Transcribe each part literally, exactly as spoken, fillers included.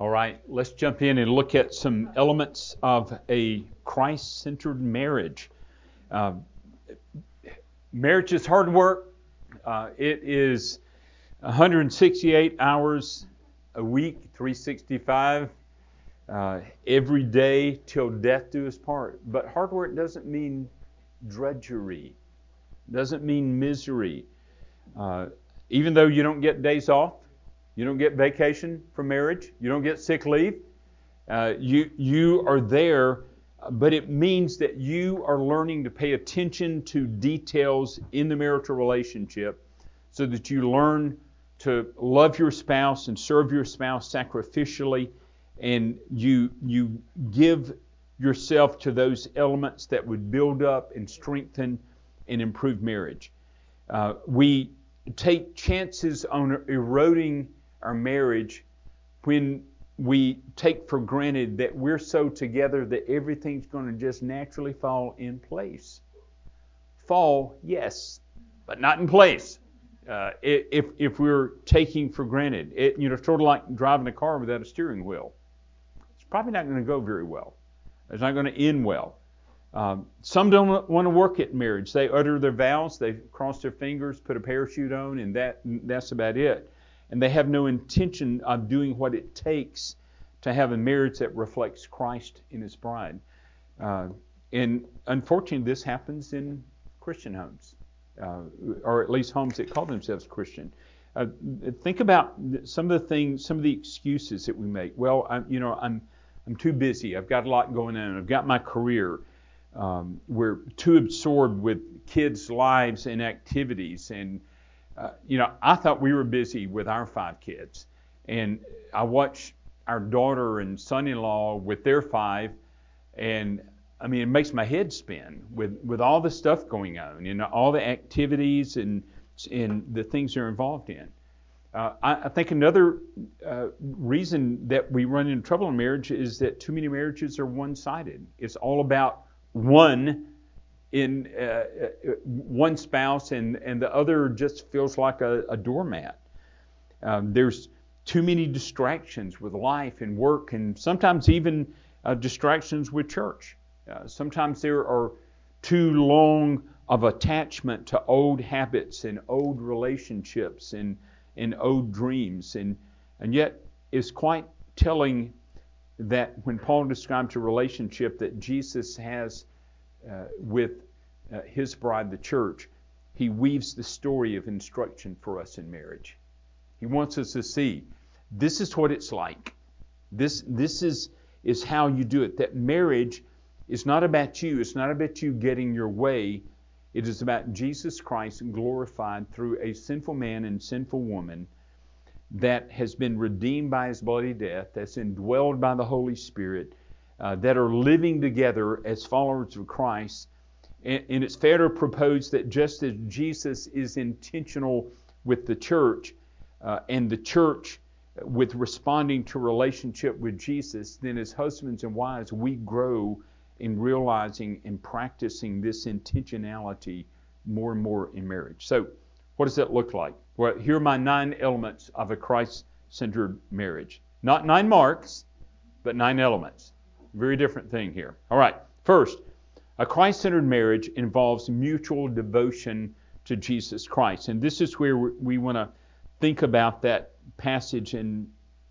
All right, let's jump in and look at some elements of a Christ-centered marriage. Uh, marriage is hard work. Uh, it is one hundred sixty-eight hours a week, three sixty-five, uh, every day till death do us part. But hard work doesn't mean drudgery, doesn't mean misery. Uh, even though you don't get days off, you don't get vacation from marriage, you don't get sick leave, uh, you you are there, but it means that you are learning to pay attention to details in the marital relationship so that you learn to love your spouse and serve your spouse sacrificially, and you you give yourself to those elements that would build up and strengthen and improve marriage. Uh, we take chances on eroding our marriage when we take for granted that we're so together that everything's going to just naturally fall in place. Fall, yes, but not in place. Uh, if if we're taking for granted, it, you know, sort of like driving a car without a steering wheel. It's probably not going to go very well. It's not going to end well. Um, some don't want to work at marriage. They utter their vows, they cross their fingers, put a parachute on, and that that's about it. And they have no intention of doing what it takes to have a marriage that reflects Christ in His bride. Uh, and unfortunately, this happens in Christian homes, uh, or at least homes that call themselves Christian. Uh, think about some of the things, some of the excuses that we make. Well, I'm, you know, I'm I'm too busy. I've got a lot going on. I've got my career. Um, we're too absorbed with kids' lives and activities. And, uh, you know, I thought we were busy with our five kids. And I watch our daughter and son-in-law with their five. And, I mean, it makes my head spin with, with all the stuff going on, you know, all the activities and, and the things they're involved in. Uh, I, I think another uh, reason that we run into trouble in marriage is that too many marriages are one-sided. It's all about one in uh, one spouse, and, and the other just feels like a, a doormat. Um, there's too many distractions with life and work, and sometimes even uh, distractions with church. Uh, sometimes there are too long of attachment to old habits and old relationships and, and old dreams. And, and yet it's quite telling that when Paul describes a relationship that Jesus has uh, with uh, His bride, the church, he weaves the story of instruction for us in marriage. He wants us to see, this is what it's like. This this is, is how you do it. That marriage is not about you. It's not about you getting your way. It is about Jesus Christ glorified through a sinful man and sinful woman that has been redeemed by His bloody death, that's indwelled by the Holy Spirit, uh, that are living together as followers of Christ. And, and it's fair to propose that just as Jesus is intentional with the church, uh, and the church with responding to relationship with Jesus, then as husbands and wives, we grow in realizing and practicing this intentionality more and more in marriage. So, what does that look like? Well, here are my nine elements of a Christ-centered marriage. Not nine marks, but nine elements. Very different thing here. All right. First, a Christ-centered marriage involves mutual devotion to Jesus Christ. And this is where we want to think about that passage in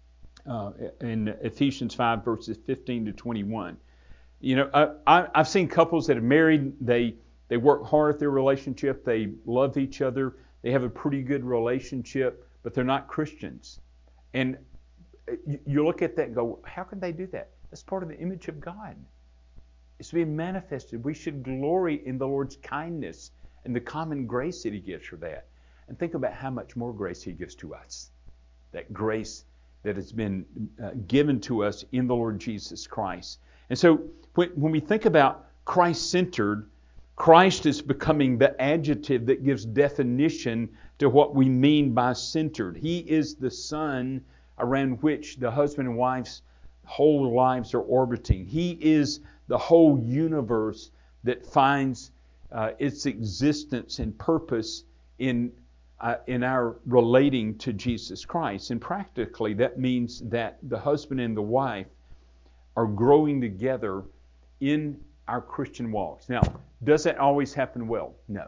uh, in Ephesians five, verses fifteen to twenty-one. You know, I, I, I've seen couples that are married, they, they work hard at their relationship, they love each other, they have a pretty good relationship, but they're not Christians. And you, you look at that and go, how can they do that? That's part of the image of God. It's being manifested. We should glory in the Lord's kindness and the common grace that He gives for that. And think about how much more grace He gives to us. That grace that has been uh, given to us in the Lord Jesus Christ. And so when, when we think about Christ-centered, Christ is becoming the adjective that gives definition to what we mean by centered. He is the sun around which the husband and wife's whole lives are orbiting. He is the whole universe that finds uh, its existence and purpose in uh, in our relating to Jesus Christ. And practically, that means that the husband and the wife are growing together in our Christian walks. Now, does that always happen well? No.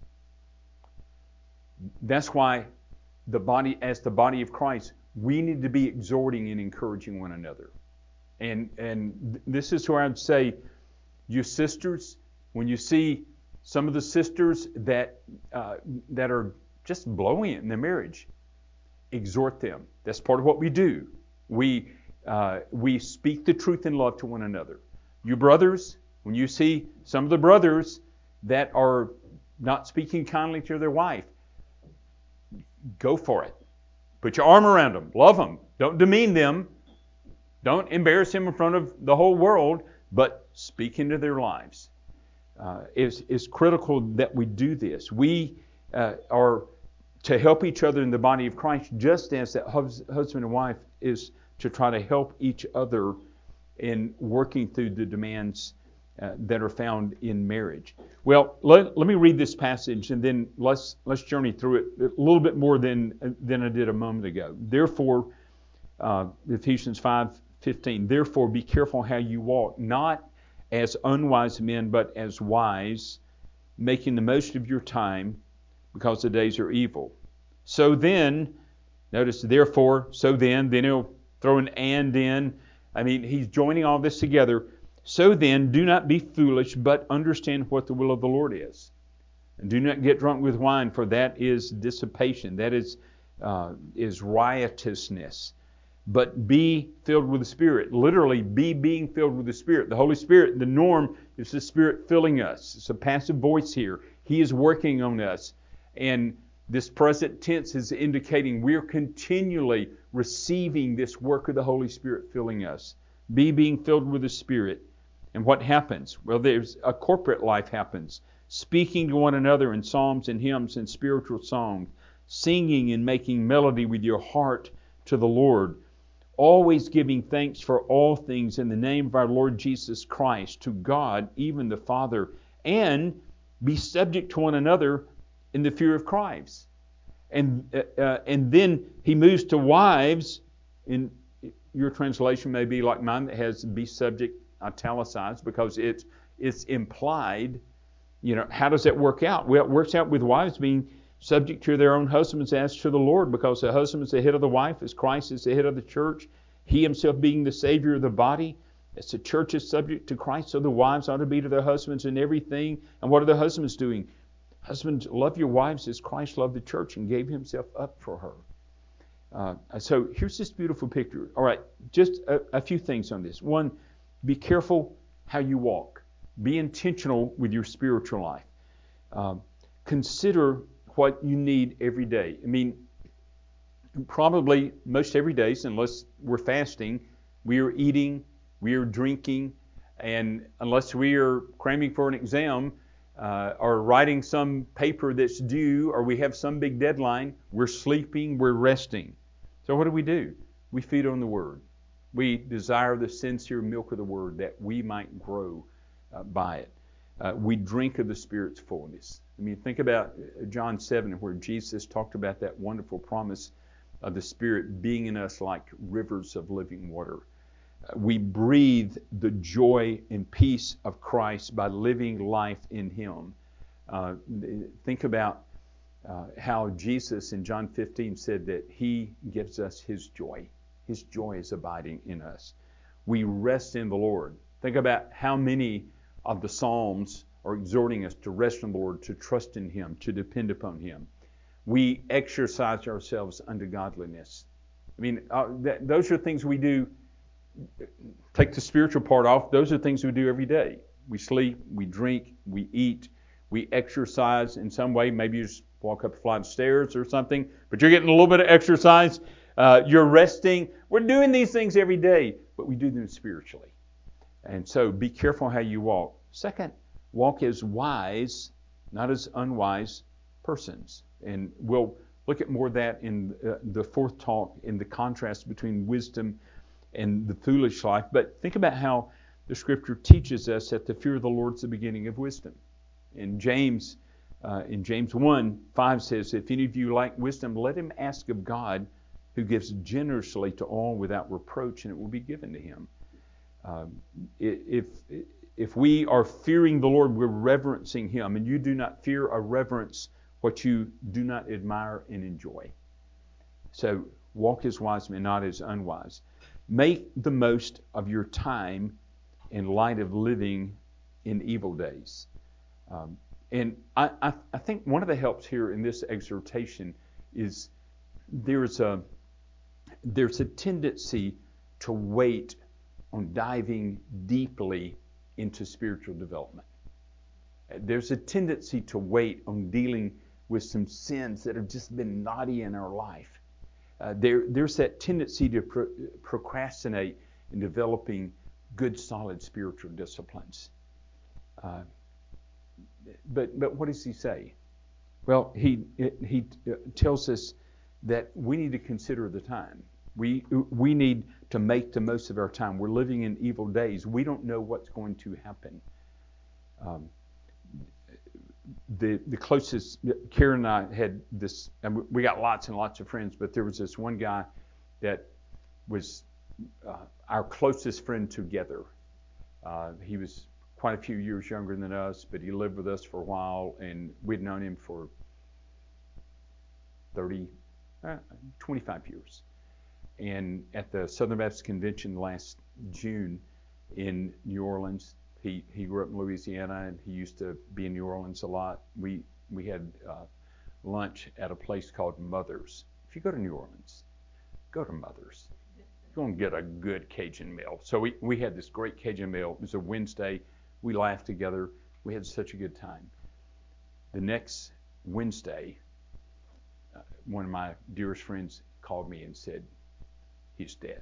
That's why the body, as the body of Christ, we need to be exhorting and encouraging one another. And and this is where I'd say, you sisters, when you see some of the sisters that uh, that are just blowing it in their marriage, exhort them. That's part of what we do. We uh, we speak the truth in love to one another. You brothers, when you see some of the brothers that are not speaking kindly to their wife, go for it. Put your arm around them. Love them. Don't demean them. Don't embarrass them in front of the whole world, but speak into their lives. Uh, it's, it's critical that we do this. We uh, are to help each other in the body of Christ, just as that hus- husband and wife is to try to help each other in working through the demands uh, that are found in marriage. Well, let, let me read this passage, and then let's let's journey through it a little bit more than than I did a moment ago. Therefore, uh, Ephesians five fifteen. Therefore, be careful how you walk, not as unwise men, but as wise, making the most of your time, because the days are evil. So then, notice, therefore, so then, then he'll throw an and in. I mean, he's joining all this together. So then, do not be foolish, but understand what the will of the Lord is. And do not get drunk with wine, for that is dissipation. That is uh, is riotousness. But be filled with the Spirit. Literally, be being filled with the Spirit. The Holy Spirit, the norm is the Spirit filling us. It's a passive voice here. He is working on us. And this present tense is indicating we're continually receiving this work of the Holy Spirit filling us. Be being filled with the Spirit. And what happens? Well, there's a corporate life happens. Speaking to one another in psalms and hymns and spiritual songs. Singing and making melody with your heart to the Lord. Always giving thanks for all things in the name of our Lord Jesus Christ to God, even the Father. And be subject to one another in the fear of Christ. And uh, uh, and then he moves to wives. In your translation may be like mine that has be subject italicized because it's it's implied. You know, how does that work out? Well, it works out with wives being subject to their own husbands as to the Lord, because the husband is the head of the wife, as Christ is the head of the church. He himself being the Savior of the body. As the church is subject to Christ, so the wives ought to be to their husbands in everything. And what are the husbands doing? Husbands, love your wives as Christ loved the church and gave himself up for her. Uh, so here's this beautiful picture. All right, just a, a few things on this. One, be careful how you walk. Be intentional with your spiritual life. Uh, consider what you need every day. I mean, probably most every day, unless we're fasting, we are eating, we are drinking, and unless we are cramming for an exam uh, or writing some paper that's due, or we have some big deadline, we're sleeping, we're resting. So what do we do? We feed on the Word. We desire the sincere milk of the Word that we might grow uh, by it. Uh, we drink of the Spirit's fullness. I mean, think about John seven, where Jesus talked about that wonderful promise of the Spirit being in us like rivers of living water. Uh, we breathe the joy and peace of Christ by living life in Him. Uh, think about uh, how Jesus in John fifteen said that He gives us His joy. His joy is abiding in us. We rest in the Lord. Think about how many of the Psalms are exhorting us to rest in the Lord, to trust in Him, to depend upon Him. We exercise ourselves unto godliness. I mean, uh, that, those are things we do. Take the spiritual part off. Those are things we do every day. We sleep, we drink, we eat, we exercise in some way. Maybe you just walk up a flight of stairs or something, but you're getting a little bit of exercise. Uh, you're resting. We're doing these things every day, but we do them spiritually. And so be careful how you walk. Second, walk as wise, not as unwise persons. And we'll look at more of that in uh, the fourth talk, in the contrast between wisdom and the foolish life. But think about how the Scripture teaches us that the fear of the Lord is the beginning of wisdom. In James Uh, in James one five says, if any of you lack wisdom, let him ask of God, who gives generously to all without reproach, and it will be given to him. Uh, if if we are fearing the Lord, we're reverencing him, and you do not fear or reverence what you do not admire and enjoy. So walk as wise men, not as unwise. Make the most of your time in light of living in evil days. Um, and I, I, I think one of the helps here in this exhortation is there's a there's a tendency to wait on diving deeply into spiritual development. There's a tendency to wait on dealing with some sins that have just been naughty in our life. Uh, there, there's that tendency to pro- procrastinate in developing good, solid spiritual disciplines. Uh, but but what does he say? Well, he he tells us that we need to consider the time. We we need to make the most of our time. We're living in evil days. We don't know what's going to happen. Um, the the closest, Karen and I had this, and we got lots and lots of friends, but there was this one guy that was uh, our closest friend together. Uh, he was quite a few years younger than us, but he lived with us for a while, and we'd known him for thirty, uh, twenty-five years. And at the Southern Baptist Convention last June in New Orleans, he, he grew up in Louisiana, and he used to be in New Orleans a lot. We we had uh, lunch at a place called Mother's. If you go to New Orleans, go to Mother's. You're going to get a good Cajun meal. So we, we had this great Cajun meal. It was a Wednesday. We laughed together. We had such a good time. The next Wednesday, uh, one of my dearest friends called me and said, he's dead.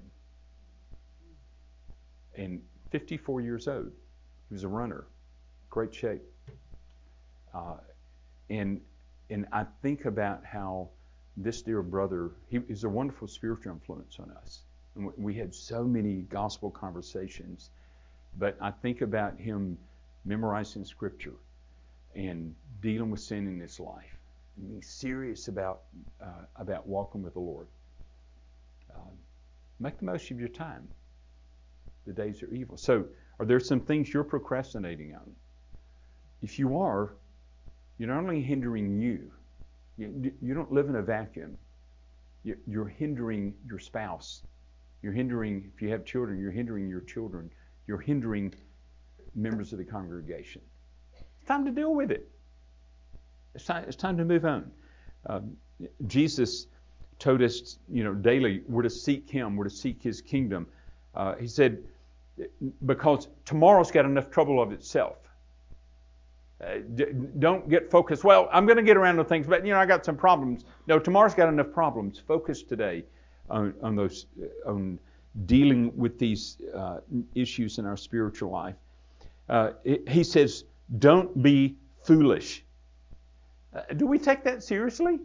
And fifty-four years old. He was a runner. Great shape. Uh, and and I think about how this dear brother, he is a wonderful spiritual influence on us. And we had so many gospel conversations. But I think about him memorizing Scripture and dealing with sin in his life and being serious about uh, about walking with the Lord. Uh, make the most of your time. The days are evil. So, are there some things you're procrastinating on? If you are, you're not only hindering you. You, you don't live in a vacuum. You, you're hindering your spouse. You're hindering, if you have children, you're hindering your children. You're hindering members of the congregation. It's time to deal with it. It's time, it's time to move on. Uh, Jesus told us, you know, daily we're to seek Him, we're to seek His kingdom. Uh, he said, because tomorrow's got enough trouble of itself. Uh, d- don't get focused. Well, I'm going to get around to things, but you know, I got some problems. No, tomorrow's got enough problems. Focus today on, on those, on dealing with these uh, issues in our spiritual life. Uh, it, he says, don't be foolish. Uh, do we take that seriously?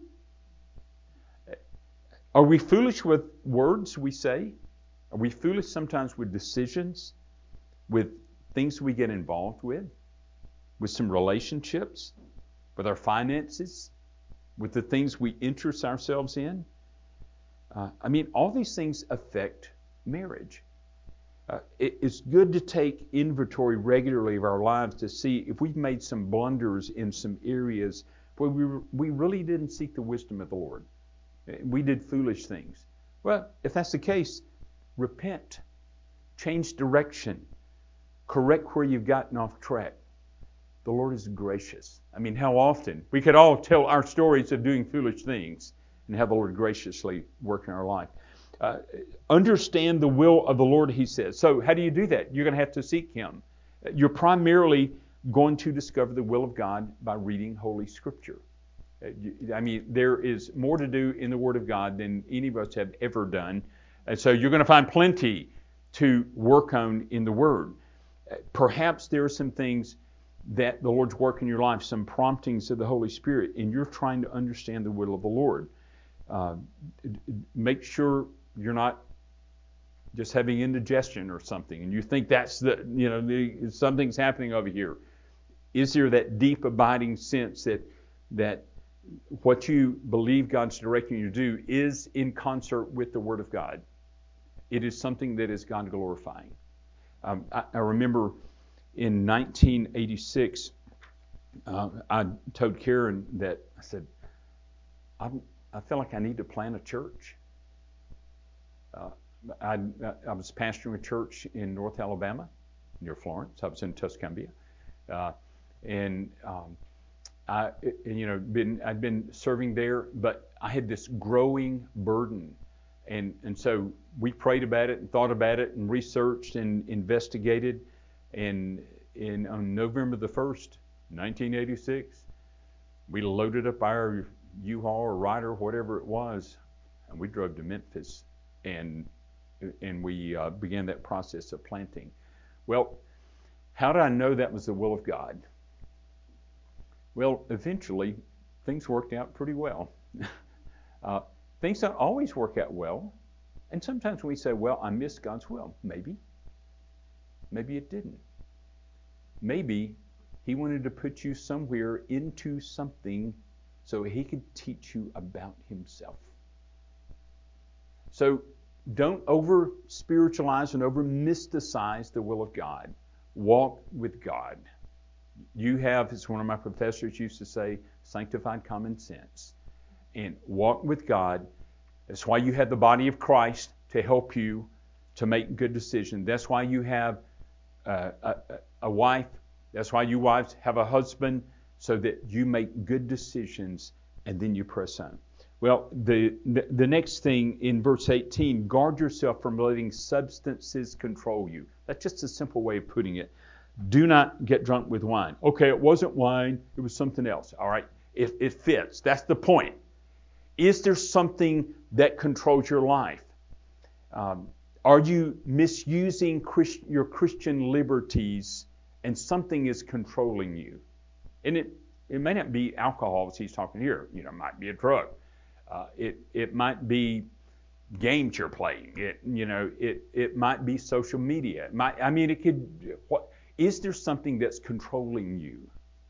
Are we foolish with words we say? Are we foolish sometimes with decisions, with things we get involved with, with some relationships, with our finances, with the things we interest ourselves in? Uh, I mean, all these things affect marriage. Uh, it, it's good to take inventory regularly of our lives to see if we've made some blunders in some areas where we, we really didn't seek the wisdom of the Lord. We did foolish things. Well, if that's the case, repent, change direction, correct where you've gotten off track. The Lord is gracious. I mean, how often? We could all tell our stories of doing foolish things and have the Lord graciously work in our life. Uh, understand the will of the Lord, he says. So how do you do that? You're going to have to seek Him. You're primarily going to discover the will of God by reading Holy Scripture. I mean, there is more to do in the Word of God than any of us have ever done. And so you're going to find plenty to work on in the Word. Perhaps there are some things that the Lord's working in your life, some promptings of the Holy Spirit, and you're trying to understand the will of the Lord. Uh, make sure you're not just having indigestion or something, and you think that's the, you know, the, something's happening over here. Is there that deep abiding sense that that what you believe God's directing you to do is in concert with the Word of God. It is something that is God glorifying. Um, I, I remember in nineteen eighty-six, uh, I told Karen that I said, I'm, I feel like I need to plant a church. Uh, I, I was pastoring a church in North Alabama, near Florence. I was in Tuscumbia, uh, and um, I, you know, been I'd been serving there, but I had this growing burden, and and so we prayed about it and thought about it and researched and investigated, and in on November the first, nineteen eighty-six, we loaded up our U-Haul or Ryder, whatever it was, and we drove to Memphis, and and we uh, began that process of planting. Well, how did I know that was the will of God? Well, eventually, things worked out pretty well. uh, things don't always work out well. And sometimes we say, well, I missed God's will. Maybe. Maybe it didn't. Maybe He wanted to put you somewhere into something so He could teach you about Himself. So don't over spiritualize and over mysticize the will of God. Walk with God. You have, as one of my professors used to say, sanctified common sense. And walk with God. That's why you have the body of Christ to help you to make good decisions. That's why you have uh, a, a wife. That's why you wives have a husband, so that you make good decisions and then you press on. Well, the, the, the next thing in verse eighteen, guard yourself from letting substances control you. That's just a simple way of putting it. Do not get drunk with wine. Okay, it wasn't wine. It was something else. All right, it, it fits. That's the point. Is there something that controls your life? Um, are you misusing Christ, your Christian liberties and something is controlling you? And it, it may not be alcohol as he's talking here. You know, it might be a drug. Uh, it, it might be games you're playing. It, you know, it, it might be social media. It might, I mean, it could, what, is there something that's controlling you?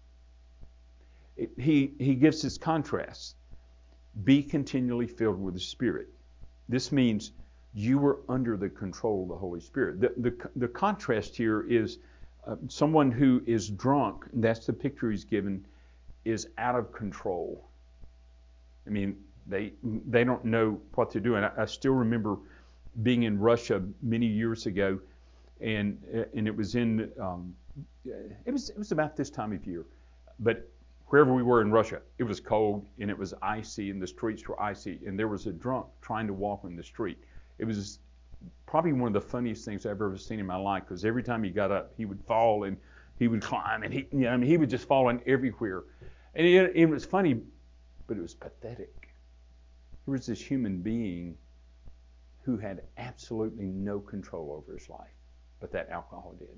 It, he, he gives his contrast. Be continually filled with the Spirit. This means you were under the control of the Holy Spirit. The, the, the contrast here is uh, someone who is drunk, and that's the picture he's given, is out of control. I mean, they they don't know what they're doing. I, I still remember being in Russia many years ago, and and it was in um, it was it was about this time of year, but wherever we were in Russia, it was cold and it was icy and the streets were icy, and there was a drunk trying to walk on the street. It was probably one of the funniest things I've ever seen in my life, because every time he got up, he would fall and he would climb, and he, you know, I mean, he would just fall in everywhere. And it, it was funny, but it was pathetic. Here was this human being who had absolutely no control over his life, but that alcohol did.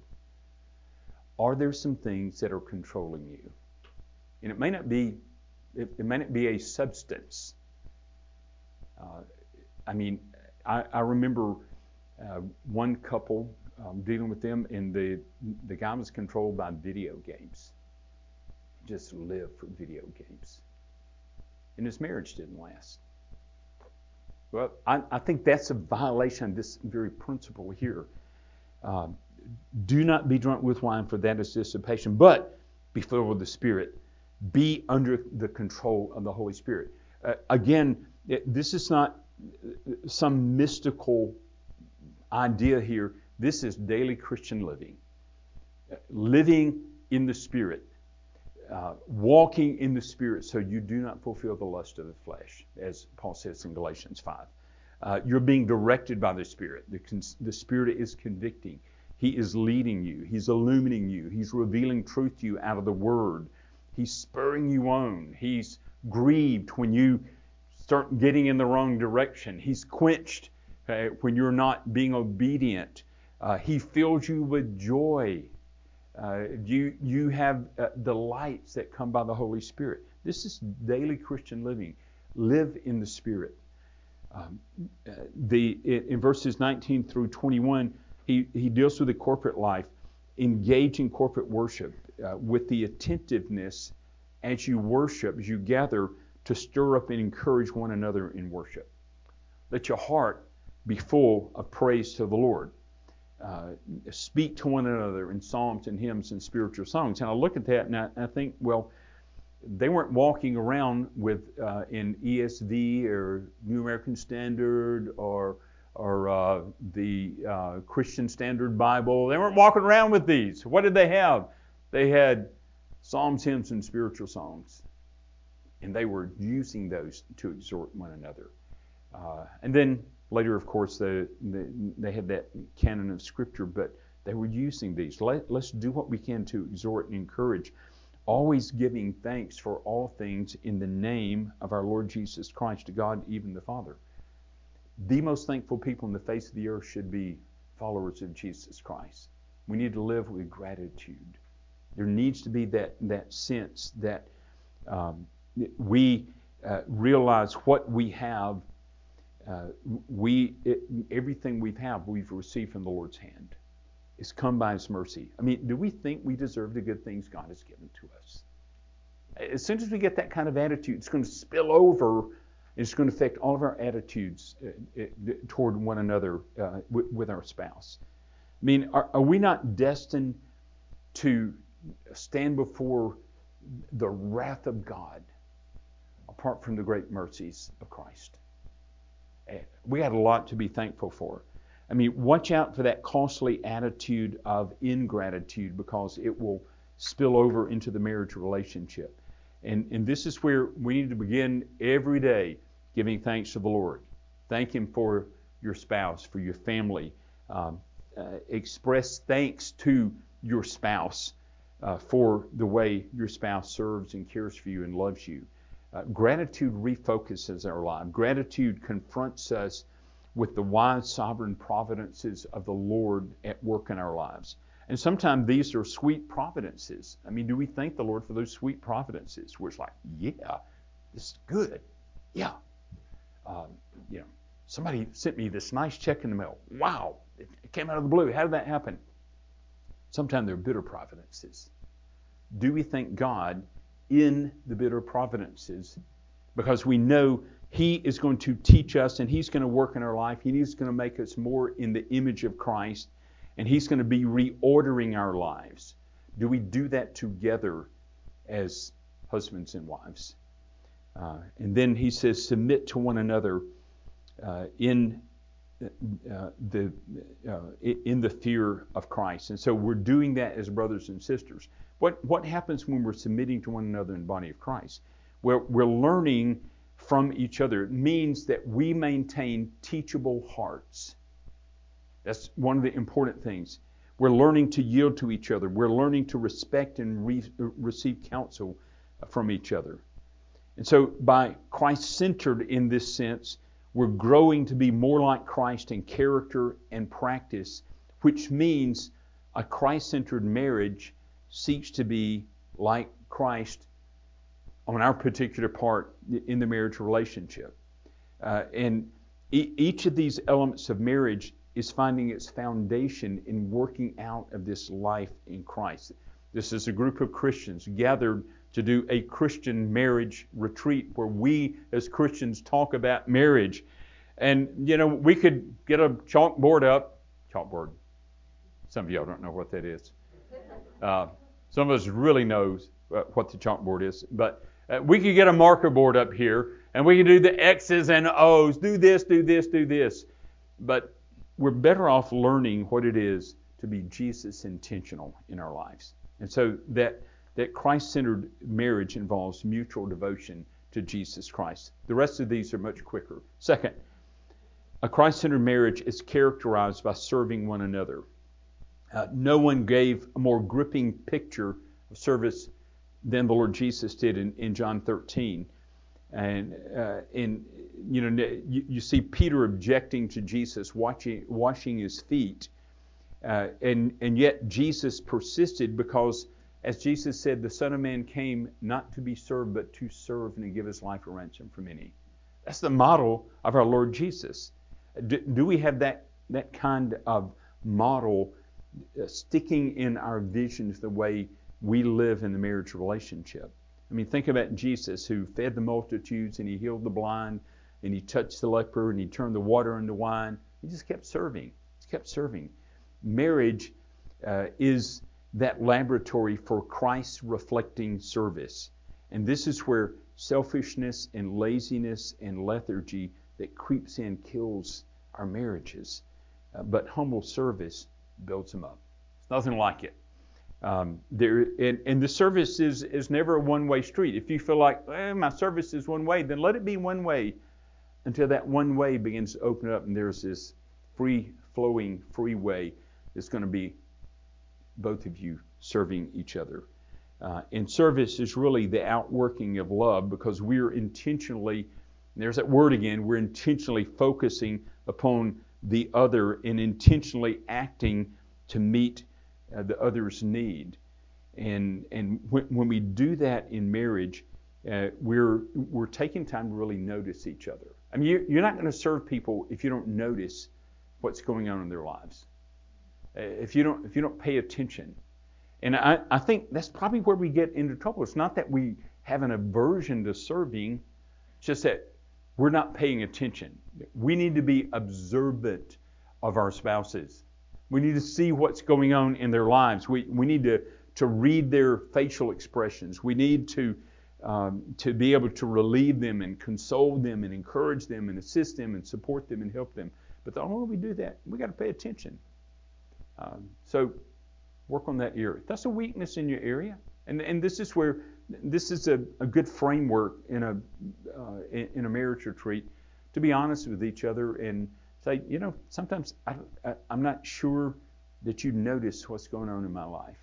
Are there some things that are controlling you? And it may not be, it, it may not be a substance. Uh, I mean, I, I remember uh, one couple um, dealing with them, and the the guy was controlled by video games. Just lived for video games, and his marriage didn't last. Well, I, I think that's a violation of this very principle here. Uh, do not be drunk with wine, for that is dissipation, but be filled with the Spirit. Be under the control of the Holy Spirit. Uh, again, it, this is not some mystical idea here. This is daily Christian living. Uh, living in the Spirit. Uh, walking in the Spirit so you do not fulfill the lust of the flesh, as Paul says in Galatians five. Uh, you're being directed by the Spirit. The, the Spirit is convicting. He is leading you. He's illumining you. He's revealing truth to you out of the Word. He's spurring you on. He's grieved when you start getting in the wrong direction. He's quenched uh, when you're not being obedient. Uh, he fills you with joy. Uh, you you have uh, delights that come by the Holy Spirit. This is daily Christian living. Live in the Spirit. Um, uh, the in, in verses nineteen through twenty-one, he, he deals with the corporate life. Engage in corporate worship uh, with the attentiveness as you worship, as you gather to stir up and encourage one another in worship. Let your heart be full of praise to the Lord. Uh, speak to one another in psalms and hymns and spiritual songs. And I look at that and I, I think, well, they weren't walking around with uh, in E S V or New American Standard or or uh, the uh, Christian Standard Bible. They weren't walking around with these. What did they have? They had psalms, hymns, and spiritual songs. And they were using those to exhort one another. Uh, and then later, of course, they, they, they had that canon of Scripture, but they were using these. Let, let's do what we can to exhort and encourage, always giving thanks for all things in the name of our Lord Jesus Christ, to God, even the Father. The most thankful people on the face of the earth should be followers of Jesus Christ. We need to live with gratitude. There needs to be that, that sense that um, we uh, realize what we have. Uh, we it, everything we have, we've received from the Lord's hand. It's come by His mercy. I mean, do we think we deserve the good things God has given to us? As soon as we get that kind of attitude, it's going to spill over. It's going to affect all of our attitudes uh, uh, toward one another uh, w- with our spouse. I mean, are, are we not destined to stand before the wrath of God apart from the great mercies of Christ? We got a lot to be thankful for. I mean, watch out for that costly attitude of ingratitude, because it will spill over into the marriage relationship. And, and this is where we need to begin every day giving thanks to the Lord. Thank Him for your spouse, for your family. Um, uh, express thanks to your spouse uh, for the way your spouse serves and cares for you and loves you. Uh, gratitude refocuses our life. Gratitude confronts us with the wise, sovereign providences of the Lord at work in our lives. And sometimes these are sweet providences. I mean, do we thank the Lord for those sweet providences where it's like, yeah, this is good. Yeah. Um, you know, somebody sent me this nice check in the mail. Wow, it came out of the blue. How did that happen? Sometimes they're bitter providences. Do we thank God in the bitter providences, because we know He is going to teach us and He's going to work in our life. He's going to make us more in the image of Christ, and He's going to be reordering our lives. Do we do that together as husbands and wives? Uh, and then he says, submit to one another uh, in uh, the uh, in the fear of Christ. And so we're doing that as brothers and sisters. What what happens when we're submitting to one another in the body of Christ? We're, we're learning from each other. It means that we maintain teachable hearts. That's one of the important things. We're learning to yield to each other. We're learning to respect and re- receive counsel from each other. And so by Christ-centered in this sense, we're growing to be more like Christ in character and practice, which means a Christ-centered marriage seeks to be like Christ on our particular part in the marriage relationship. Uh, and e- each of these elements of marriage is finding its foundation in working out of this life in Christ. This is a group of Christians gathered to do a Christian marriage retreat where we as Christians talk about marriage. And, you know, we could get a chalkboard up. Chalkboard. Some of y'all don't know what that is. Uh, some of us really knows uh, what the chalkboard is. But uh, we could get a marker board up here, and we can do the X's and O's. Do this, do this, do this. But we're better off learning what it is to be Jesus intentional in our lives. And so that that Christ-centered marriage involves mutual devotion to Jesus Christ. The rest of these are much quicker. Second, a Christ-centered marriage is characterized by serving one another. Uh, no one gave a more gripping picture of service than the Lord Jesus did in, in John thirteen. And uh, in you know you, you see Peter objecting to Jesus watching, washing his feet, uh, and and yet Jesus persisted, because as Jesus said, the Son of Man came not to be served, but to serve and to give His life a ransom for many. That's the model of our Lord Jesus. Do, do we have that that kind of model uh, sticking in our visions the way we live in the marriage relationship? I mean, think about Jesus, who fed the multitudes and he healed the blind and he touched the leper and he turned the water into wine. He just kept serving. He kept serving. Marriage uh, is that laboratory for Christ-reflecting service. And this is where selfishness and laziness and lethargy that creeps in kills our marriages. Uh, but humble service builds them up. It's nothing like it. Um, there and, and the service is, is never a one-way street. If you feel like, eh, my service is one way, then let it be one way until that one way begins to open up and there's this free-flowing freeway that's going to be both of you serving each other. Uh, and service is really the outworking of love, because we're intentionally, there's that word again, we're intentionally focusing upon the other and intentionally acting to meet uh, the other's need. And and when, when we do that in marriage, uh, we're we're taking time to really notice each other. I mean, you're, you're not going to serve people if you don't notice what's going on in their lives. Uh, if you don't if you don't pay attention. And I, I think that's probably where we get into trouble. It's not that we have an aversion to serving, it's just that we're not paying attention. We need to be observant of our spouses. We need to see what's going on in their lives. We we need to, to read their facial expressions. We need to um, to be able to relieve them and console them and encourage them and assist them and support them and help them. But the only way we do that, we got to pay attention. Um, so work on that area. That's a weakness in your area, and and this is where this is a, a good framework in a uh, in, in a marriage retreat to be honest with each other and say, you know, sometimes I, I, I'm not sure that you notice what's going on in my life.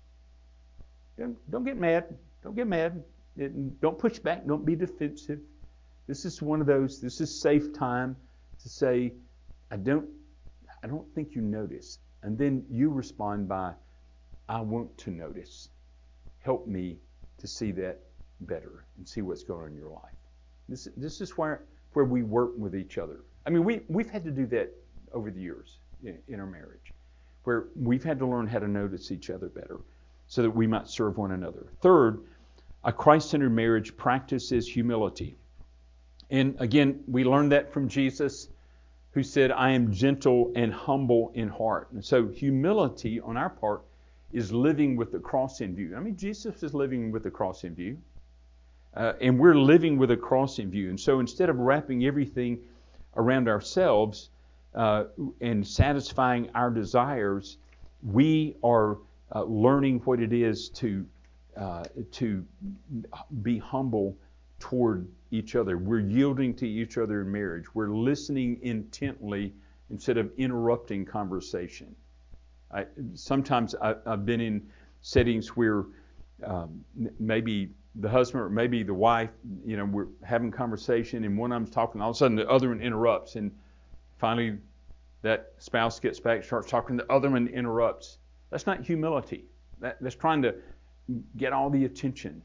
Don't, don't get mad. Don't get mad. It, don't push back. Don't be defensive. This is one of those. This is safe time to say, I don't, I don't think you notice, and then you respond by, I want to notice. Help me to see that better and see what's going on in your life. This this is where where we work with each other. I mean, we we've had to do that over the years in, in our marriage, where we've had to learn how to notice each other better, so that we might serve one another. Third, a Christ-centered marriage practices humility, and again, we learned that from Jesus, who said, "I am gentle and humble in heart." And so, humility on our part is living with the cross in view. I mean, Jesus is living with the cross in view. Uh, and we're living with a cross in view. And so instead of wrapping everything around ourselves uh, and satisfying our desires, we are uh, learning what it is to uh, to be humble toward each other. We're yielding to each other in marriage. We're listening intently instead of interrupting conversation. I, sometimes I, I've been in settings where um, maybe the husband or maybe the wife, you know, we're having conversation and one of them's talking, all of a sudden the other one interrupts, and finally that spouse gets back, starts talking, the other one interrupts. That's not humility. That, that's trying to get all the attention.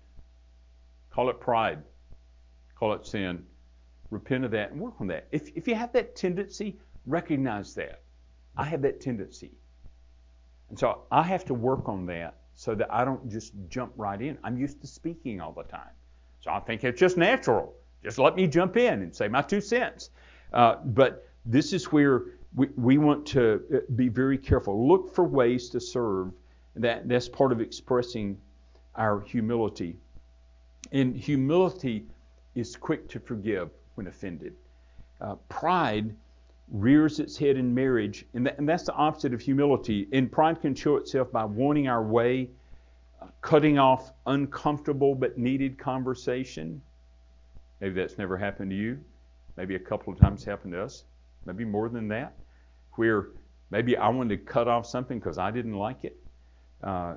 Call it pride. Call it sin. Repent of that and work on that. If, if you have that tendency, recognize that. I have that tendency. And so I have to work on that so that I don't just jump right in. I'm used to speaking all the time. So I think it's just natural. Just let me jump in and say my two cents. Uh, but this is where we, we want to be very careful. Look for ways to serve. That, that's part of expressing our humility. And humility is quick to forgive when offended. Uh, pride rears its head in marriage, and, that, and that's the opposite of humility. And pride can show itself by wanting our way, uh, cutting off uncomfortable but needed conversation. Maybe that's never happened to you. Maybe a couple of times happened to us. Maybe more than that, where maybe I wanted to cut off something because I didn't like it, uh,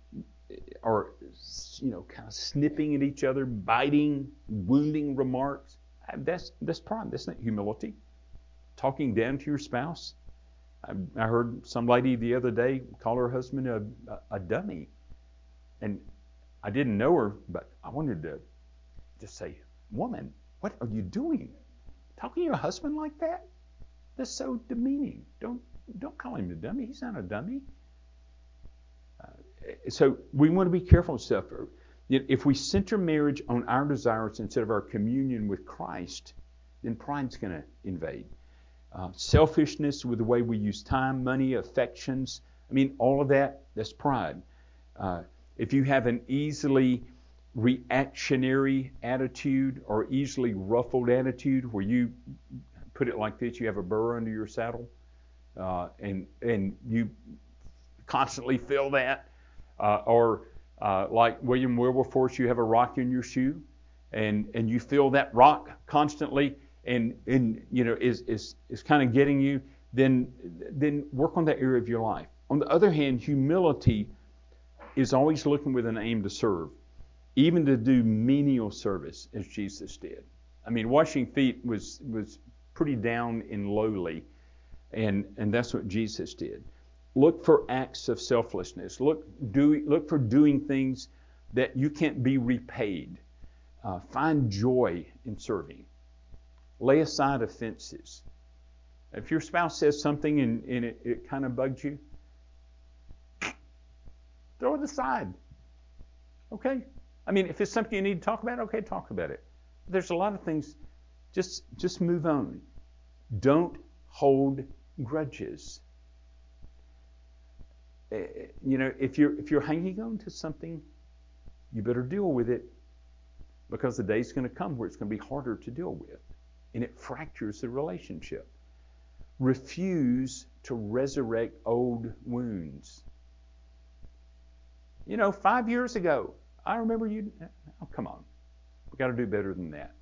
or you know, kind of snipping at each other, biting, wounding remarks. That's that's pride. That's not humility. Talking down to your spouse. I, I heard some lady the other day call her husband a, a, a dummy. And I didn't know her, but I wanted to just say, woman, what are you doing? Talking to your husband like that? That's so demeaning. Don't don't call him a dummy. He's not a dummy. Uh, so we want to be careful and stuff. If we center marriage on our desires instead of our communion with Christ, then pride's going to invade. Uh, selfishness with the way we use time, money, affections, I mean, all of that, that's pride. Uh, if you have an easily reactionary attitude or easily ruffled attitude where you put it like this, you have a burr under your saddle, uh, and and you constantly feel that, uh, or uh, like William Wilberforce, you have a rock in your shoe, and and you feel that rock constantly, and and you know is is is kind of getting you. Then then work on that area of your life. On the other hand, humility is always looking with an aim to serve, even to do menial service as Jesus did. I mean, washing feet was was pretty down and lowly, and and that's what Jesus did. Look for acts of selflessness. Look do look for doing things that you can't be repaid. Uh, find joy in serving. Lay aside offenses. If your spouse says something and, and it, it kind of bugs you, throw it aside. Okay? I mean, if it's something you need to talk about, okay, talk about it. There's a lot of things, just just move on. Don't hold grudges. Uh, you know, if you're if you're hanging on to something, you better deal with it, because the day's going to come where it's going to be harder to deal with, and it fractures the relationship. Refuse to resurrect old wounds. You know, five years ago, I remember you. Oh, come on. We've got to do better than that.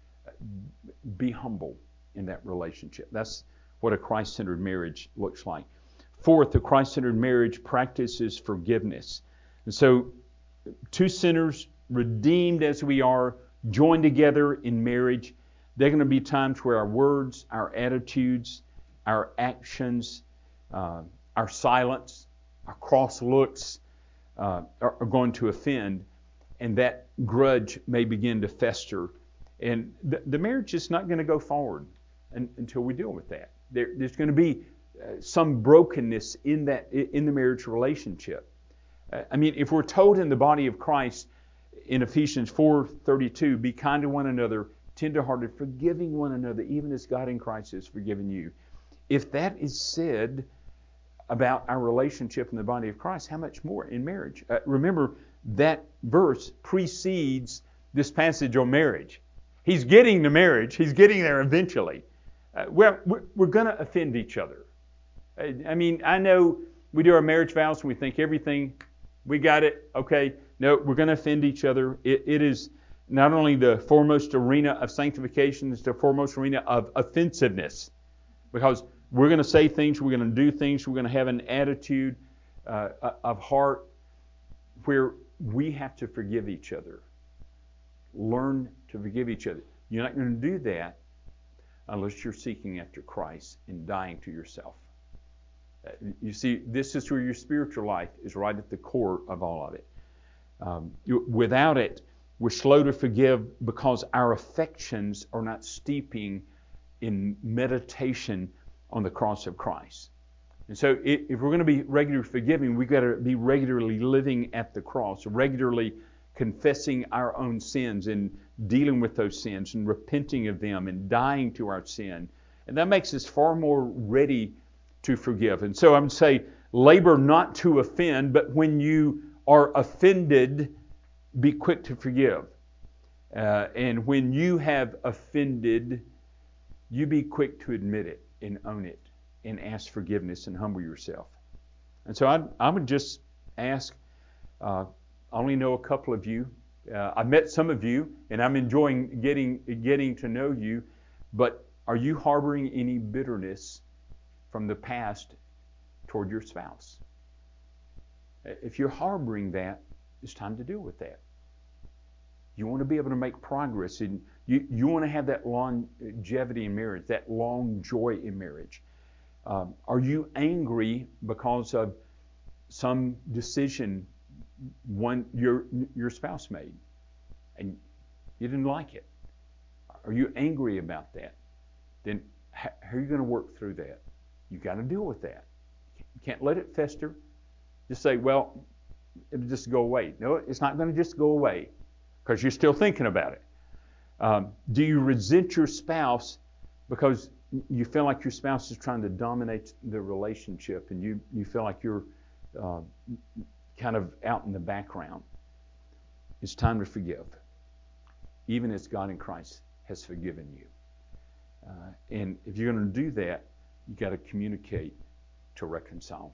Be humble in that relationship. That's what a Christ-centered marriage looks like. Fourth, the Christ-centered marriage practices forgiveness. And so, two sinners, redeemed as we are, joined together in marriage, there are going to be times where our words, our attitudes, our actions, uh, our silence, our cross looks uh, are, are going to offend, and that grudge may begin to fester. And the, the marriage is not going to go forward un, until we deal with that. There, there's going to be uh, some brokenness in that in the marriage relationship. Uh, I mean, if we're told in the body of Christ in Ephesians four thirty-two, be kind to one another, tenderhearted, forgiving one another, even as God in Christ has forgiven you. If that is said about our relationship in the body of Christ, how much more in marriage? Uh, remember, that verse precedes this passage on marriage. He's getting to marriage. He's getting there eventually. Uh, we're we're, we're going to offend each other. I, I mean, I know we do our marriage vows and we think everything, we got it, okay. No, we're going to offend each other. It, it is not only the foremost arena of sanctification, it's the foremost arena of offensiveness. Because we're going to say things, we're going to do things, we're going to have an attitude uh, of heart where we have to forgive each other. Learn to forgive each other. You're not going to do that unless you're seeking after Christ and dying to yourself. Uh, you see, this is where your spiritual life is right at the core of all of it. Um, you, without it, we're slow to forgive because our affections are not steeping in meditation on the cross of Christ. And so if we're going to be regularly forgiving, we've got to be regularly living at the cross, regularly confessing our own sins and dealing with those sins and repenting of them and dying to our sin. And that makes us far more ready to forgive. And so I would say, labor not to offend, but when you are offended, be quick to forgive. Uh, and when you have offended, you be quick to admit it and own it and ask forgiveness and humble yourself. And so I, I would just ask, uh, I only know a couple of you. Uh, I've met some of you, and I'm enjoying getting getting to know you, but are you harboring any bitterness from the past toward your spouse? If you're harboring that, it's time to deal with that. You want to be able to make progress, and you, you want to have that longevity in marriage, that long joy in marriage. Um, are you angry because of some decision one your your spouse made, and you didn't like it? Are you angry about that? Then how are you going to work through that? You've got to deal with that. You can't let it fester. Just say, well, it'll just go away. No, it's not going to just go away because you're still thinking about it. Um, do you resent your spouse because you feel like your spouse is trying to dominate the relationship and you, you feel like you're uh, kind of out in the background? It's time to forgive, even as God in Christ has forgiven you. Uh, and if you're going to do that, you got to communicate to reconcile.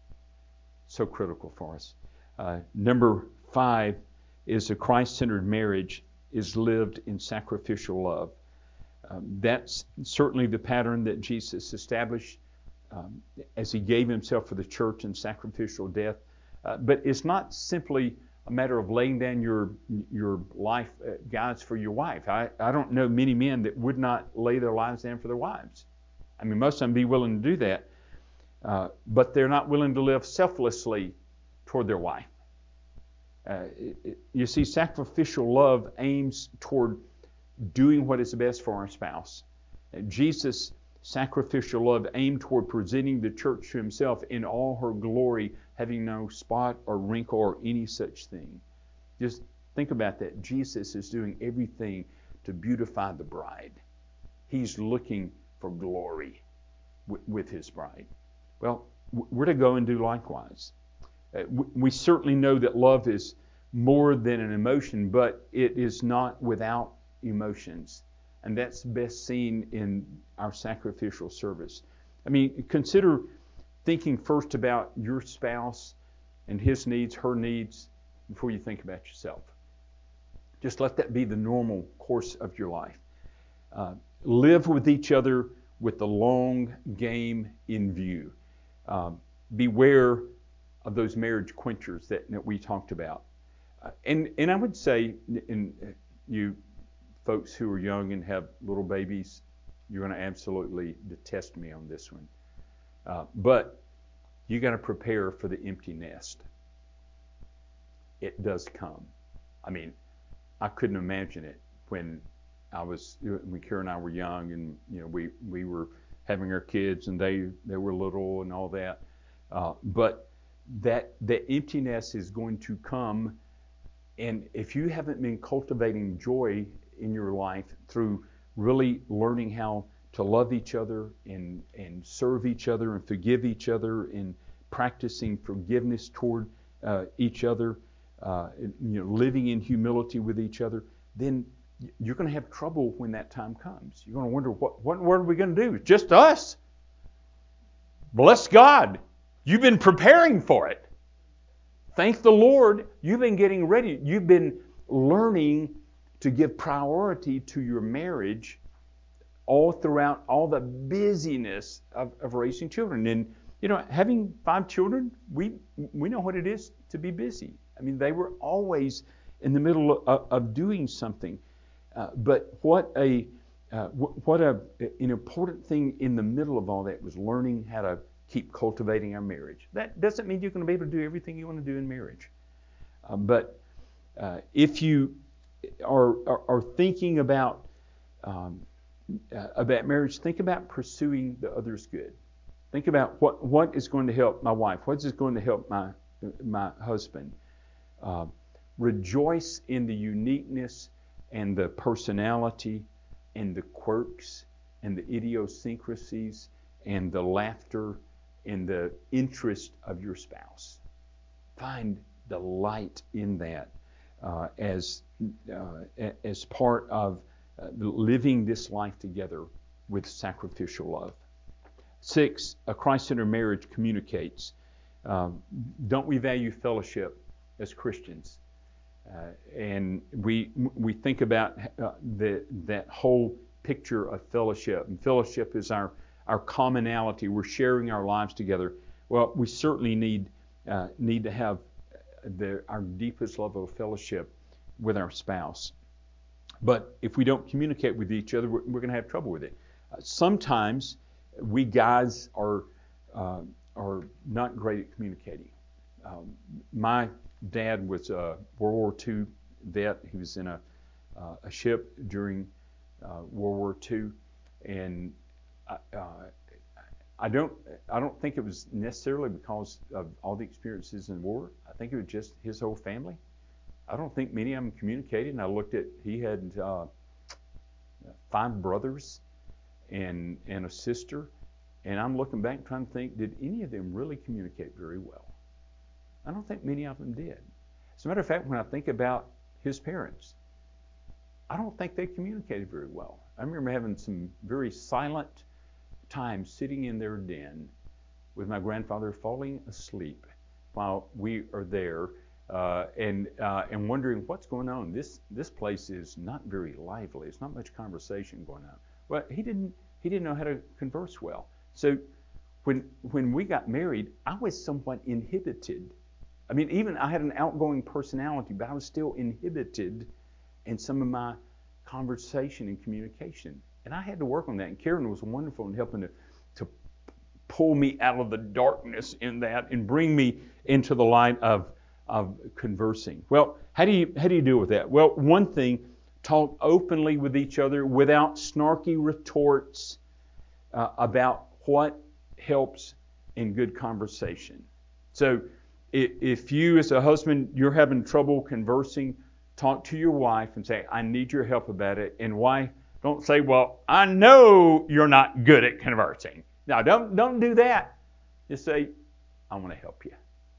So critical for us. Uh, number five is a Christ-centered marriage is lived in sacrificial love. Um, that's certainly the pattern that Jesus established um, as he gave himself for the church in sacrificial death. Uh, but it's not simply a matter of laying down your your life, uh, guys, for your wife. I, I don't know many men that would not lay their lives down for their wives. I mean, most of them be willing to do that, uh, but they're not willing to live selflessly toward their wife. Uh, it, it, you see, sacrificial love aims toward doing what is best for our spouse. Uh, Jesus' sacrificial love aimed toward presenting the church to himself in all her glory, having no spot or wrinkle or any such thing. Just think about that. Jesus is doing everything to beautify the bride. He's looking for glory w- with his bride. Well, we're to go and do likewise. Uh, we certainly know that love is more than an emotion, but it is not without emotions. And that's best seen in our sacrificial service. I mean, consider thinking first about your spouse and his needs, her needs, before you think about yourself. Just let that be the normal course of your life. Uh, live with each other with the long game in view. Um, beware of those marriage quenchers that, that we talked about. Uh, and, and I would say, in you folks who are young and have little babies, you're going to absolutely detest me on this one. Uh, but you got to prepare for the empty nest. It does come. I mean, I couldn't imagine it when I was, when Kara and I were young, and you know, we we were having our kids, and they they were little and all that. Uh, but that the emptiness is going to come, and if you haven't been cultivating joy in your life through really learning how to love each other and and serve each other and forgive each other and practicing forgiveness toward uh, each other, uh, you know, living in humility with each other, then you're going to have trouble when that time comes. You're going to wonder, what what, what are we going to do? It's just us. Bless God. You've been preparing for it. Thank the Lord. You've been getting ready. You've been learning to give priority to your marriage all throughout all the busyness of, of raising children. And, you know, having five children, we we know what it is to be busy. I mean, they were always in the middle of, of doing something. Uh, but what a uh, what a an important thing in the middle of all that was learning how to keep cultivating our marriage. That doesn't mean you're going to be able to do everything you want to do in marriage. Uh, but uh, if you are, are, are thinking about um, uh, about marriage, think about pursuing the other's good. Think about what, what is going to help my wife. What is going to help my my husband. Uh, rejoice in the uniqueness and the personality and the quirks and the idiosyncrasies and the laughter and the interest of your spouse. Find delight in that uh, as uh, as part of uh, living this life together with sacrificial love. Six, a Christ-centered marriage communicates. Um, don't we value fellowship as Christians? Uh, and we we think about uh, the that whole picture of fellowship. And fellowship is our our commonality. We're sharing our lives together. Well, we certainly need uh, need to have the, our deepest level of fellowship with our spouse. But if we don't communicate with each other, we're, we're going to have trouble with it. Uh, sometimes we guys are uh, are not great at communicating. Um, my dad was a World War Two vet. He was in a uh, a ship during uh, World War Two, and uh, I don't I don't think it was necessarily because of all the experiences in the war. I think it was just his whole family. I don't think many of them communicated. And I looked at, he had uh, five brothers and and a sister. And I'm looking back trying to think, did any of them really communicate very well? I don't think many of them did. As a matter of fact, when I think about his parents, I don't think they communicated very well. I remember having some very silent times sitting in their den with my grandfather falling asleep while we are there uh, and uh, and wondering what's going on. This this place is not very lively. It's not much conversation going on. Well, he didn't he didn't know how to converse well. So when when we got married, I was somewhat inhibited. I mean, even I had an outgoing personality, but I was still inhibited in some of my conversation and communication. And I had to work on that. And Karen was wonderful in helping to, to pull me out of the darkness in that and bring me into the light of, of conversing. Well, how do you how do you deal with that? Well, one thing, talk openly with each other without snarky retorts uh, about what helps in good conversation. So if you as a husband, you're having trouble conversing, talk to your wife and say, I need your help about it. And wife, don't say, well, I know you're not good at conversing. Now, don't don't do that. Just say, I want to help you.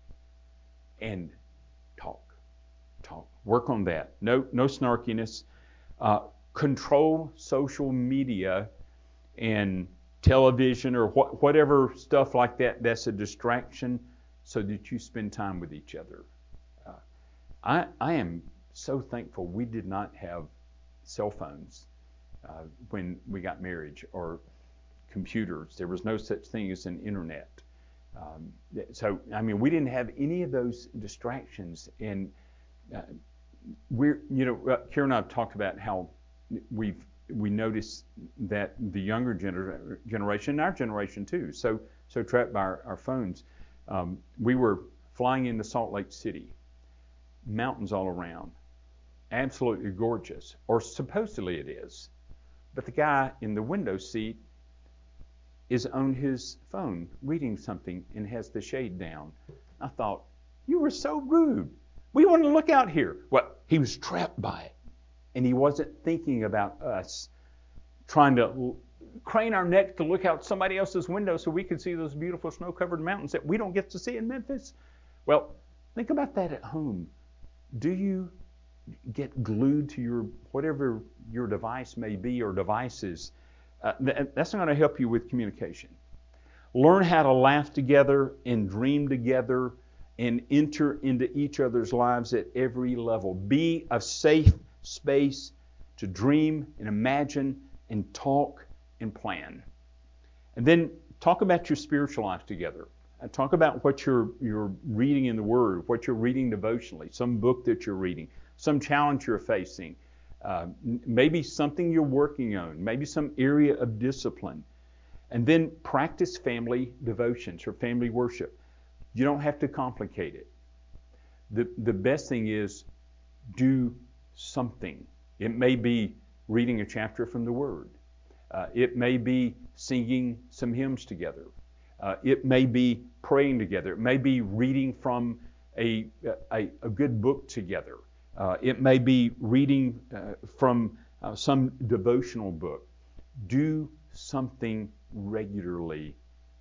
And talk. Talk. Work on that. No, no snarkiness. Uh, control social media and television or wh- whatever stuff like that that's a distraction so that you spend time with each other. Uh, I, I am so thankful we did not have cell phones uh, when we got married or computers. There was no such thing as an internet. Um, so, I mean, we didn't have any of those distractions. And uh, we're, you know, uh, Karen and I have talked about how we've we notice that the younger gener- generation, our generation too, so so trapped by our, our phones. Um, we were flying into Salt Lake City, mountains all around, absolutely gorgeous, or supposedly it is. But the guy in the window seat is on his phone reading something and has the shade down. I thought, you were so rude. We want to look out here. Well, he was trapped by it. And he wasn't thinking about us trying to l- crane our neck to look out somebody else's window so we could see those beautiful snow-covered mountains that we don't get to see in Memphis. Well, think about that at home. Do you get glued to your whatever your device may be or devices? Uh, th- that's not going to help you with communication. Learn how to laugh together and dream together and enter into each other's lives at every level. Be a safe space to dream and imagine and talk and plan. And then talk about your spiritual life together. And talk about what you're you're reading in the Word, what you're reading devotionally, some book that you're reading, some challenge you're facing, uh, maybe something you're working on, maybe some area of discipline. And then practice family devotions or family worship. You don't have to complicate it. The the best thing is do something. It may be reading a chapter from the Word. Uh, it may be singing some hymns together. Uh, it may be praying together. It may be reading from a, a, a good book together. Uh, it may be reading uh, from uh, some devotional book. Do something regularly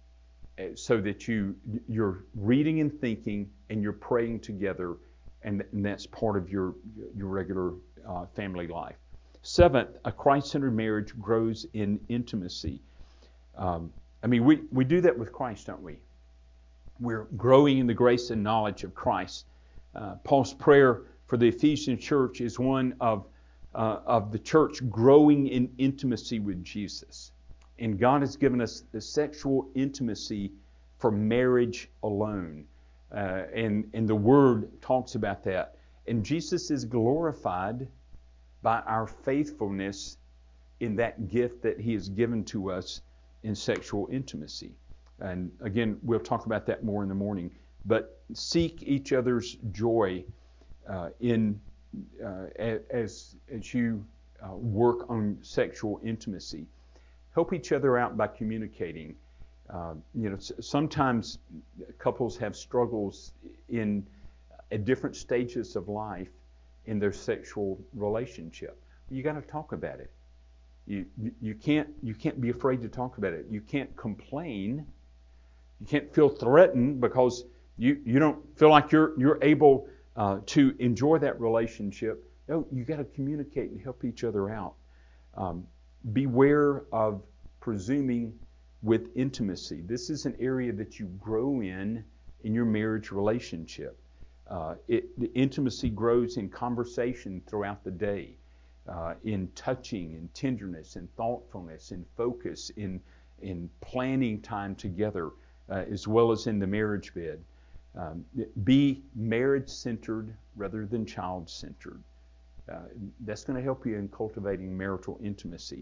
so that you, you're reading and thinking and you're praying together, and, and that's part of your, your regular uh, family life. Seventh, a Christ-centered marriage grows in intimacy. Um, I mean, we, we do that with Christ, don't we? We're growing in the grace and knowledge of Christ. Uh, Paul's prayer for the Ephesian church is one of, uh, of the church growing in intimacy with Jesus. And God has given us the sexual intimacy for marriage alone. Uh, and, and the Word talks about that. And Jesus is glorified by our faithfulness in that gift that He has given to us in sexual intimacy. And again, we'll talk about that more in the morning. But seek each other's joy uh, in uh, as as you uh, work on sexual intimacy. Help each other out by communicating. Uh, you know, s- sometimes couples have struggles in at different stages of life in their sexual relationship. You got to talk about it. You, you you can't you can't be afraid to talk about it. You can't complain. You can't feel threatened because you, you don't feel like you're you're able uh, to enjoy that relationship. No, you got to communicate and help each other out. Um, beware of presuming with intimacy. This is an area that you grow in in your marriage relationship. Uh, it, the intimacy grows in conversation throughout the day, uh, in touching, in tenderness, in thoughtfulness, in focus, in in planning time together, uh, as well as in the marriage bed. Um, be marriage-centered rather than child-centered. Uh, that's going to help you in cultivating marital intimacy.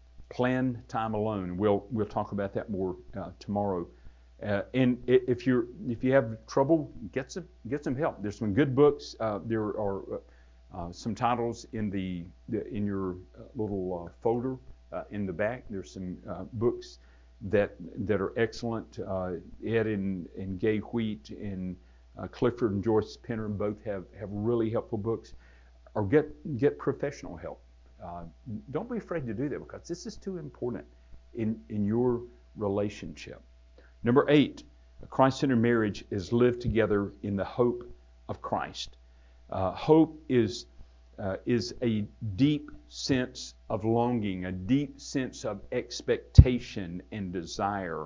Plan time alone. We'll we'll talk about that more uh, tomorrow. Uh, and if you're if you have trouble, get some get some help. There's some good books. Uh, there are uh, some titles in the, the in your little uh, folder uh, in the back. There's some uh, books that that are excellent. Uh, Ed and, and Gay Wheat and uh, Clifford and Joyce Penner both have, have really helpful books. Or get get professional help. Uh, don't be afraid to do that because this is too important in, in your relationship. Number eight, a Christ-centered marriage is lived together in the hope of Christ. Uh, hope is uh, is a deep sense of longing, a deep sense of expectation and desire.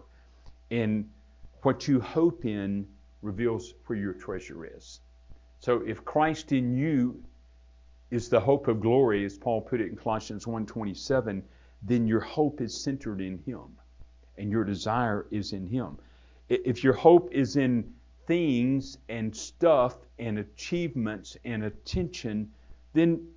And what you hope in reveals where your treasure is. So if Christ in you is the hope of glory, as Paul put it in Colossians one twenty-seven, then your hope is centered in Him, and your desire is in Him. If your hope is in things and stuff and achievements and attention, then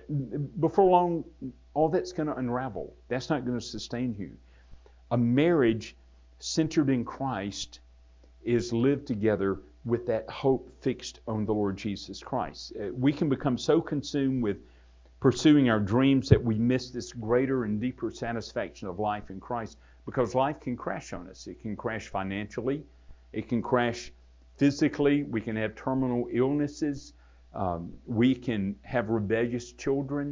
before long, all that's going to unravel. That's not going to sustain you. A marriage centered in Christ is lived together with that hope fixed on the Lord Jesus Christ. Uh, we can become so consumed with pursuing our dreams that we miss this greater and deeper satisfaction of life in Christ, because life can crash on us. It can crash financially. It can crash physically. We can have terminal illnesses. Um, we can have rebellious children.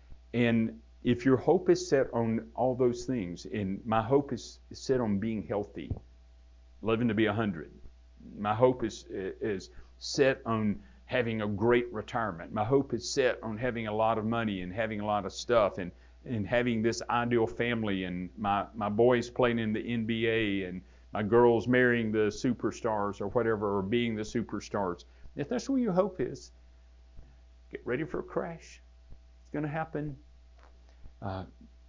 And if your hope is set on all those things, and my hope is set on being healthy, living to be one hundred, my hope is is set on having a great retirement. My hope is set on having a lot of money and having a lot of stuff and, and having this ideal family and my, my boys playing in the N B A and my girls marrying the superstars or whatever, or being the superstars. If that's where your hope is, get ready for a crash. It's going to happen. Uh,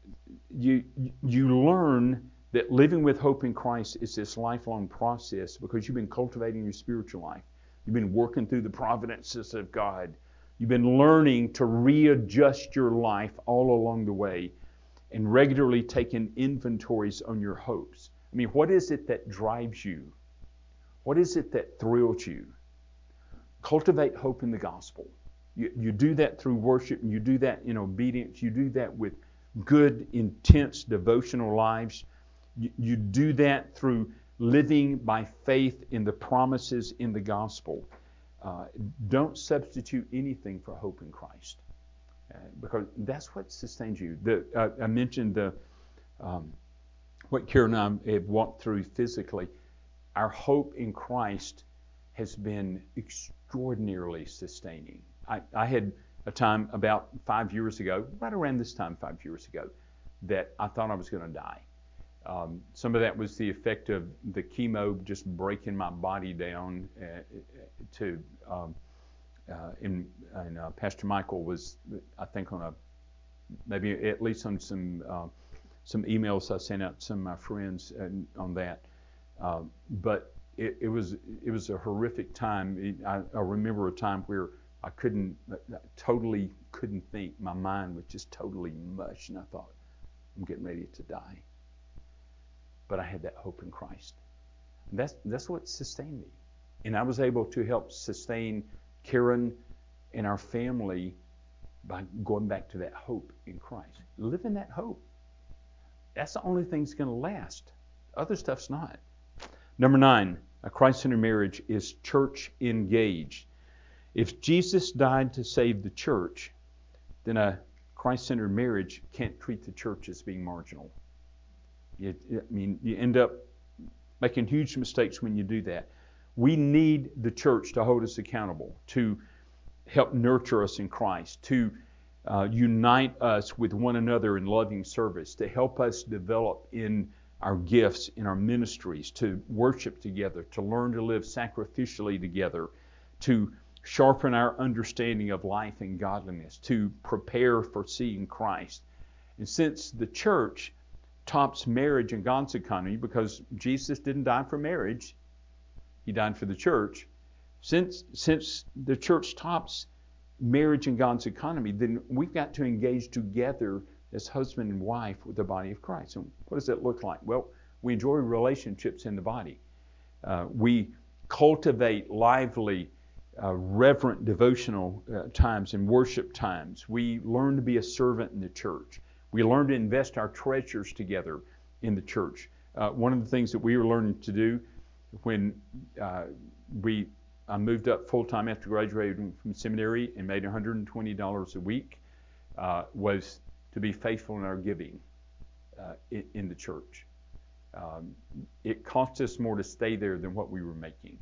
you you learn that living with hope in Christ is this lifelong process because you've been cultivating your spiritual life. You've been working through the providences of God. You've been learning to readjust your life all along the way and regularly taking inventories on your hopes. I mean, what is it that drives you? What is it that thrills you? Cultivate hope in the gospel. You, you do that through worship, and you do that in obedience. You do that with good, intense devotional lives. You, you do that through living by faith in the promises in the gospel. Uh, don't substitute anything for hope in Christ, uh, because that's what sustains you. The, uh, I mentioned the um, what Karen and I have walked through physically. Our hope in Christ has been extraordinarily sustaining. I, I had a time about five years ago, right around this time five years ago, that I thought I was going to die. Um, some of that was the effect of the chemo just breaking my body down uh, to, um, uh, and, and uh, Pastor Michael was, I think, on a, maybe at least on some uh, some emails I sent out to some of my friends and, on that. Uh, but it, it was it was a horrific time. It, I, I remember a time where I couldn't, I totally couldn't think. My mind was just totally mush, and I thought, I'm getting ready to die. But I had that hope in Christ. And that's that's what sustained me. And I was able to help sustain Karen and our family by going back to that hope in Christ. Live in that hope. That's the only thing that's going to last. Other stuff's not. Number nine, a Christ-centered marriage is church engaged. If Jesus died to save the church, then a Christ-centered marriage can't treat the church as being marginal. You, I mean, you end up making huge mistakes when you do that. We need the church to hold us accountable, to help nurture us in Christ, to uh, unite us with one another in loving service, to help us develop in our gifts, in our ministries, to worship together, to learn to live sacrificially together, to sharpen our understanding of life and godliness, to prepare for seeing Christ. And since the church tops marriage in God's economy, because Jesus didn't die for marriage, He died for the church. Since, since the church tops marriage in God's economy, then we've got to engage together as husband and wife with the body of Christ. And what does that look like? Well, we enjoy relationships in the body. Uh, we cultivate lively, uh, reverent devotional uh, times and worship times. We learn to be a servant in the church. We learn to invest our treasures together in the church. Uh, one of the things that we were learning to do when uh, we I moved up full-time after graduating from seminary and made one hundred twenty dollars a week uh, was to be faithful in our giving uh, in, in the church. Um, it cost us more to stay there than what we were making.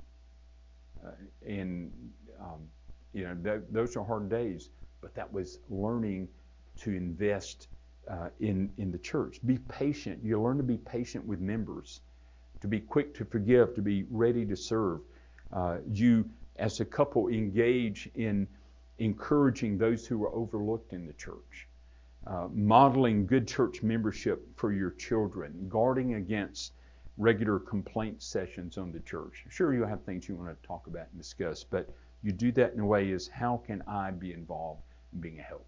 Uh, and, um, you know, th- those are hard days, but that was learning to invest uh, in, in the church. Be patient. You learn to be patient with members, to be quick to forgive, to be ready to serve. Uh, you, as a couple, engage in encouraging those who are overlooked in the church, uh, modeling good church membership for your children, guarding against regular complaint sessions on the church. Sure, you'll have things you want to talk about and discuss, but you do that in a way as, how can I be involved in being a help?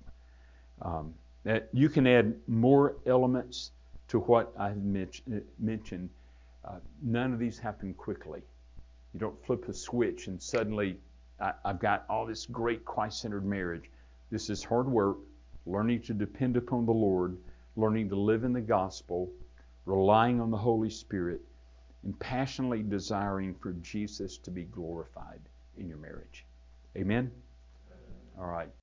Um, that you can add more elements to what I have mentioned. Uh, none of these happen quickly. You don't flip a switch and suddenly I, I've got all this great Christ-centered marriage. This is hard work, learning to depend upon the Lord, learning to live in the gospel, relying on the Holy Spirit, and passionately desiring for Jesus to be glorified in your marriage. Amen? All right.